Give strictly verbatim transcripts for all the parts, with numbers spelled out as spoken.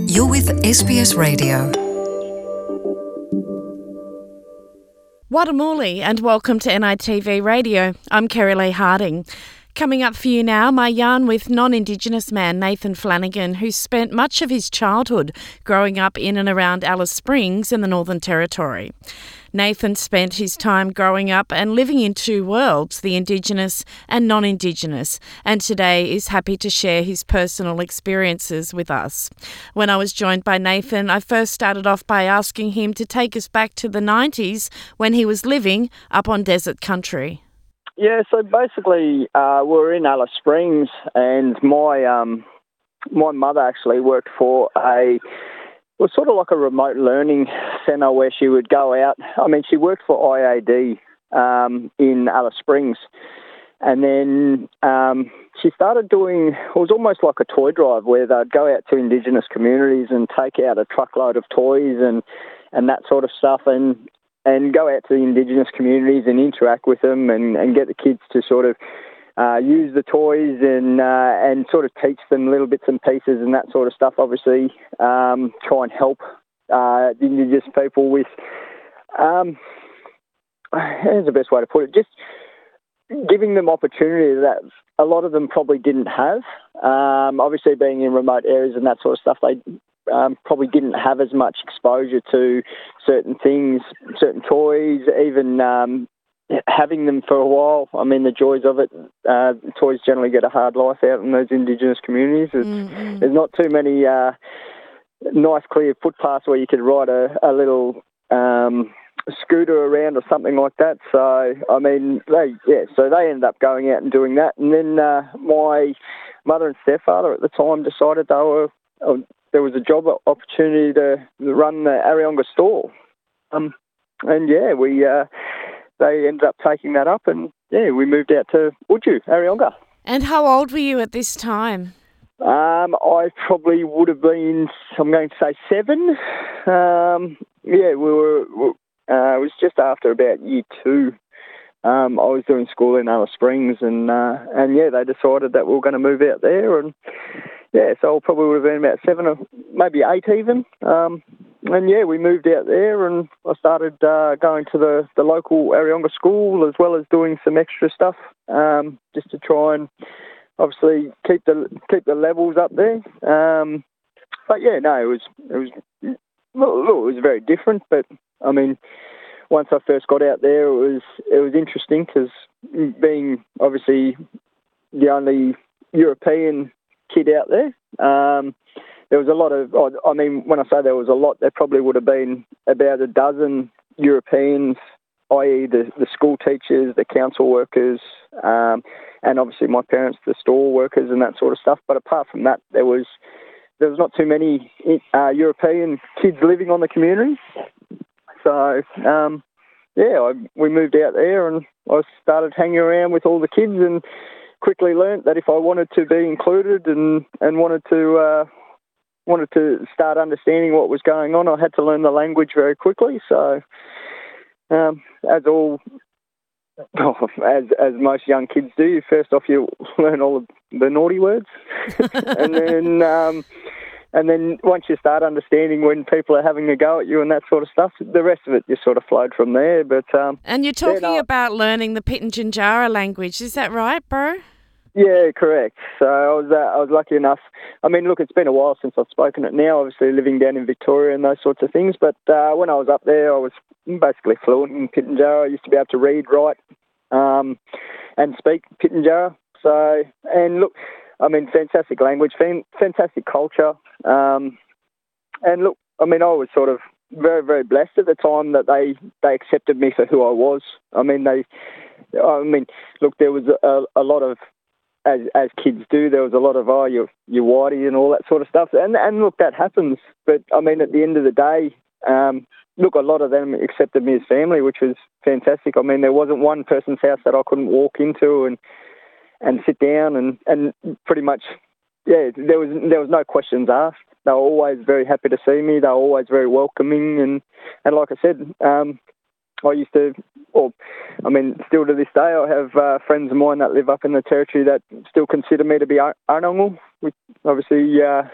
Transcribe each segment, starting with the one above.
You're with S B S Radio. Watamuli and welcome to N I T V Radio. I'm Kerry Lee Harding. Coming up for you now, my yarn with non-Indigenous man Nathan Flanagan, who spent much of his childhood growing up in and around Alice Springs in the Northern Territory. Nathan spent his time growing up and living in two worlds, the Indigenous and non-Indigenous, and today is happy to share his personal experiences with us. When I was joined by Nathan, I first started off by asking him to take us back to the nineties when he was living up on desert country. Yeah, so basically uh, we're in Alice Springs, and my um, my mother actually worked for a, it was sort of like a remote learning centre where she would go out. I mean, she worked for I A D um, in Alice Springs, and then um, she started doing, it was almost like a toy drive where they'd go out to Indigenous communities and take out a truckload of toys and, and that sort of stuff, and and go out to the Indigenous communities and interact with them and, and get the kids to sort of uh, use the toys and uh, and sort of teach them little bits and pieces and that sort of stuff, obviously. Um, try and help uh, the Indigenous people with, um, here's the best way to put it, just giving them opportunity that a lot of them probably didn't have. Um, obviously, being in remote areas and that sort of stuff, they Um, probably didn't have as much exposure to certain things, certain toys, even um, having them for a while. I mean, the joys of it, uh, toys generally get a hard life out in those Indigenous communities. Mm-hmm. There's not too many uh, nice, clear footpaths where you could ride a, a little um, scooter around or something like that. So, I mean, they yeah, so they ended up going out and doing that. And then uh, my mother and stepfather at the time decided they were... Oh, there was a job opportunity to run the Areyonga store. Um, and, yeah, we uh, they ended up taking that up and, yeah, we moved out to Udju, Areyonga. And how old were you at this time? Um, I probably would have been, I'm going to say seven. Um, yeah, we were, uh, it was just after about year two. Um, I was doing school in Alice Springs and, uh, and yeah, they decided that we were going to move out there and, yeah, so I probably would have been about seven or maybe eight even. Um, and, yeah, we moved out there and I started uh, going to the, the local Areyonga school as well as doing some extra stuff um, just to try and obviously keep the keep the levels up there. Um, but, yeah, no, it was, it was, well, it was very different. But, I mean, once I first got out there, it was, it was interesting because being obviously the only European kid out there. Um, there was a lot of, I mean, when I say there was a lot, there probably would have been about a dozen Europeans, that is the, the school teachers, the council workers, um, and obviously my parents, the store workers and that sort of stuff. But apart from that, there was there was not too many uh, European kids living on the community. So, um, yeah, I, we moved out there and I started hanging around with all the kids and quickly learnt that if I wanted to be included and, and wanted to uh, wanted to start understanding what was going on, I had to learn the language very quickly. So, um, as all, oh, as as most young kids do, first off you learn all of the naughty words, and then um, and then once you start understanding when people are having a go at you and that sort of stuff, the rest of it just sort of flowed from there. But um, and you're talking then, uh, about learning the Pitjantjatjara language, is that right, bro? Yeah, correct. So I was uh, I was lucky enough. I mean, look, it's been a while since I've spoken it now, obviously living down in Victoria and those sorts of things. But uh, when I was up there, I was basically fluent in Pitjantjatjara. I used to be able to read, write, um, and speak Pitjantjatjara. So, and look, I mean, fantastic language, fan, fantastic culture. Um, and look, I mean, I was sort of very, very blessed at the time that they, they accepted me for who I was. I mean, they, I mean, look, there was a, a lot of, as as kids do, there was a lot of, oh, you're, you're whitey and all that sort of stuff. And, and look, that happens. But, I mean, at the end of the day, um, look, a lot of them accepted me as family, which was fantastic. I mean, there wasn't one person's house that I couldn't walk into and and sit down and, and pretty much, yeah, there was there was no questions asked. They were always very happy to see me. They were always very welcoming. And, and like I said, um, I used to, or I mean, still to this day, I have uh, friends of mine that live up in the territory that still consider me to be Arnongal, which obviously uh,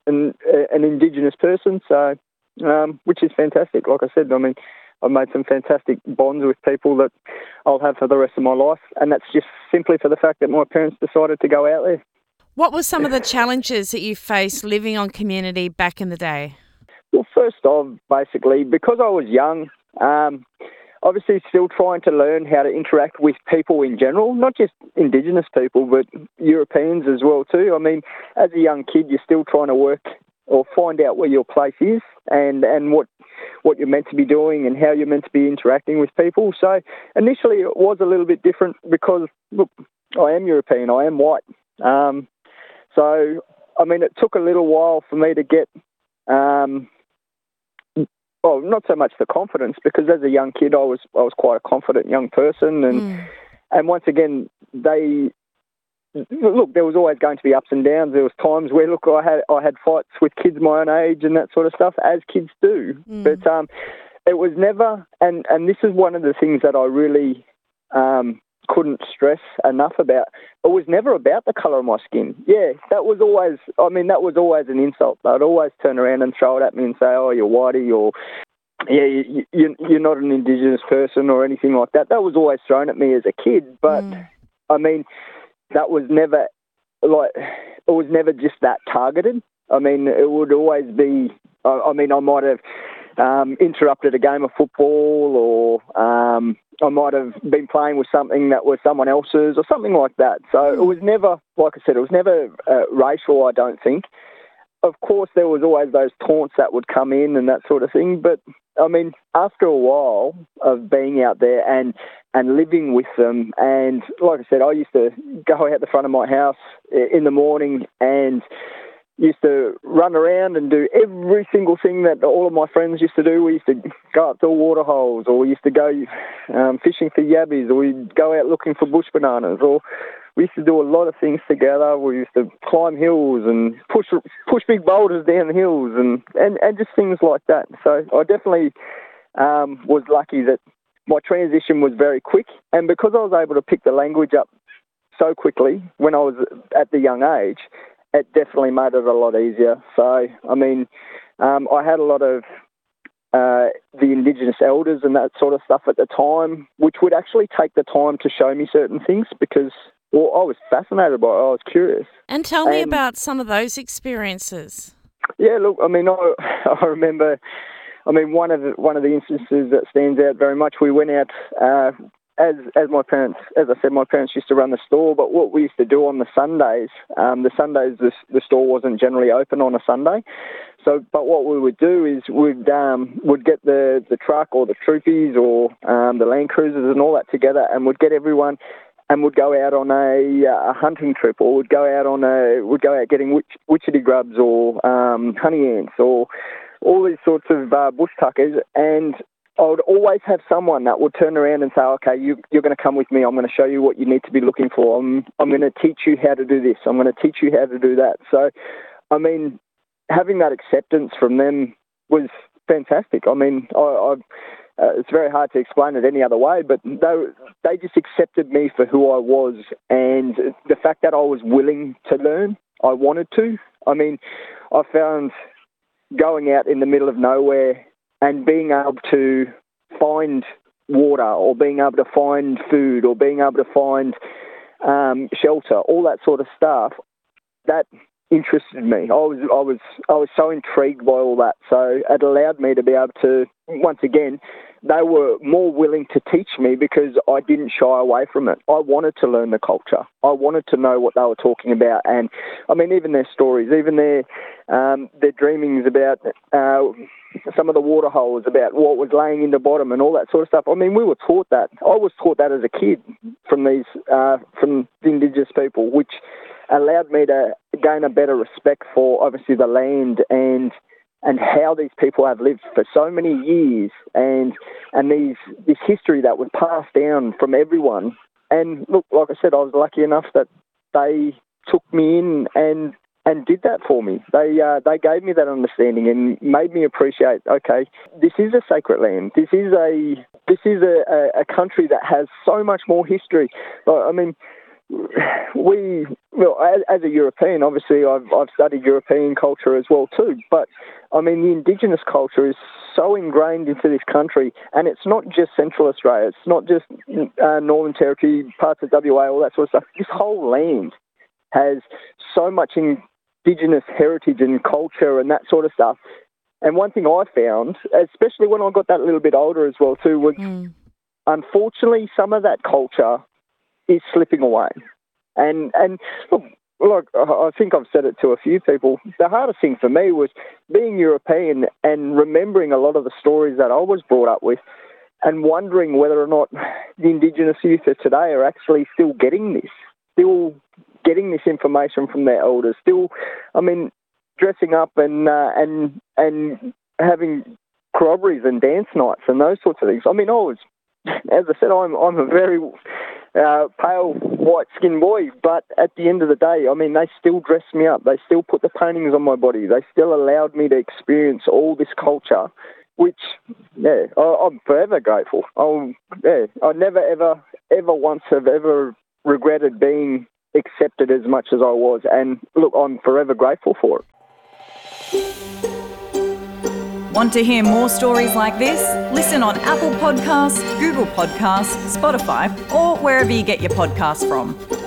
an, an Indigenous person, so um, which is fantastic. Like I said, I mean, I've made some fantastic bonds with people that I'll have for the rest of my life, and that's just simply for the fact that my parents decided to go out there. What were some of the challenges that you faced living on community back in the day? Well, first off, basically, because I was young, um, obviously still trying to learn how to interact with people in general, not just Indigenous people, but Europeans as well too. I mean, as a young kid, you're still trying to work or find out where your place is and, and what what you're meant to be doing and how you're meant to be interacting with people. So initially it was a little bit different because, look, I am European, I am white. Um, so, I mean, it took a little while for me to get, um, well, not so much the confidence, because as a young kid I was I was quite a confident young person. And, mm. and once again, they... Look, there was always going to be ups and downs. There was times where, look, I had I had fights with kids my own age and that sort of stuff, as kids do. Mm. But um, it was never, and, and this is one of the things that I really um, couldn't stress enough about. It was never about the colour of my skin. Yeah, that was always, I mean, that was always an insult. They'd always turn around and throw it at me and say, oh, you're whitey, or yeah, you, you, you're not an Indigenous person or anything like that. That was always thrown at me as a kid. But, mm. I mean... that was never, like, it was never just that targeted. I mean, it would always be, I, I mean, I might have um, interrupted a game of football, or um, I might have been playing with something that was someone else's or something like that. So it was never, like I said, it was never uh, racial, I don't think. Of course, there was always those taunts that would come in and that sort of thing. But, I mean, after a while of being out there and, and living with them, and like I said, I used to go out the front of my house in the morning and used to run around and do every single thing that all of my friends used to do. We used to go up to water holes, or we used to go um, fishing for yabbies, or we'd go out looking for bush bananas, or we used to do a lot of things together. We used to climb hills and push push big boulders down the hills, and, and, and just things like that. So I definitely um, was lucky that my transition was very quick, and because I was able to pick the language up so quickly when I was at the young age, it definitely made it a lot easier. So, I mean, um, I had a lot of uh, the Indigenous elders and that sort of stuff at the time, which would actually take the time to show me certain things because, well, I was fascinated by it. I was curious. And tell me and, about some of those experiences. Yeah, look, I mean, I, I remember, I mean, one of the, one of the instances that stands out very much, we went out... Uh, As as my parents, as I said, my parents used to run the store, but what we used to do on the Sundays, um, the Sundays the, the store wasn't generally open on a Sunday. So, but what we would do is we'd um, would get the, the truck or the troopies or um, the Land Cruisers and all that together, and would get everyone, and would go out on a, a hunting trip, or would go out on a would go out getting witch, witchetty grubs or um, honey ants or all these sorts of uh, bush tuckers. And I would always have someone that would turn around and say, okay, you, you're going to come with me. I'm going to show you what you need to be looking for. I'm, I'm going to teach you how to do this. I'm going to teach you how to do that. So, I mean, having that acceptance from them was fantastic. I mean, I, I, uh, it's very hard to explain it any other way, but they, they just accepted me for who I was, and the fact that I was willing to learn, I wanted to. I mean, I found going out in the middle of nowhere and being able to find water, or being able to find food, or being able to find um, shelter, all that sort of stuff, that interested me. I was, I was, I was so intrigued by all that. So it allowed me to be able to, once again, they were more willing to teach me because I didn't shy away from it. I wanted to learn the culture. I wanted to know what they were talking about. And I mean, even their stories, even their, um, their dreamings about uh, some of the water holes, about what was laying in the bottom and all that sort of stuff. I mean, we were taught that. I was taught that as a kid from these, uh, from the Indigenous people, which allowed me to gain a better respect for obviously the land and and how these people have lived for so many years, and and these this history that was passed down from everyone. And look, like I said, I was lucky enough that they took me in and and did that for me. They uh, they gave me that understanding and made me appreciate, okay, this is a sacred land. This is a this is a, a, a country that has so much more history. I mean, we, well, as, as a European, obviously I've, I've studied European culture as well too, but I mean the Indigenous culture is so ingrained into this country, and it's not just Central Australia, it's not just uh, Northern Territory, parts of W A, all that sort of stuff. This whole land has so much Indigenous heritage and culture and that sort of stuff. And one thing I found, especially when I got that little bit older as well too, was mm. unfortunately some of that culture is slipping away. And and look, look, I think I've said it to a few people. The hardest thing for me was being European and remembering a lot of the stories that I was brought up with, and wondering whether or not the Indigenous youth of today are actually still getting this, still getting this information from their elders, still, I mean, dressing up and uh, and and having corroborees and dance nights and those sorts of things. I mean, I was, as I said, I'm I'm a very uh, pale, white-skinned boy, but at the end of the day, I mean, they still dressed me up. They still put the paintings on my body. They still allowed me to experience all this culture, which, yeah, I, I'm forever grateful. I'll, yeah, I never, ever, ever once have ever regretted being accepted as much as I was. And look, I'm forever grateful for it. Want to hear more stories like this? Listen on Apple Podcasts, Google Podcasts, Spotify, or wherever you get your podcasts from.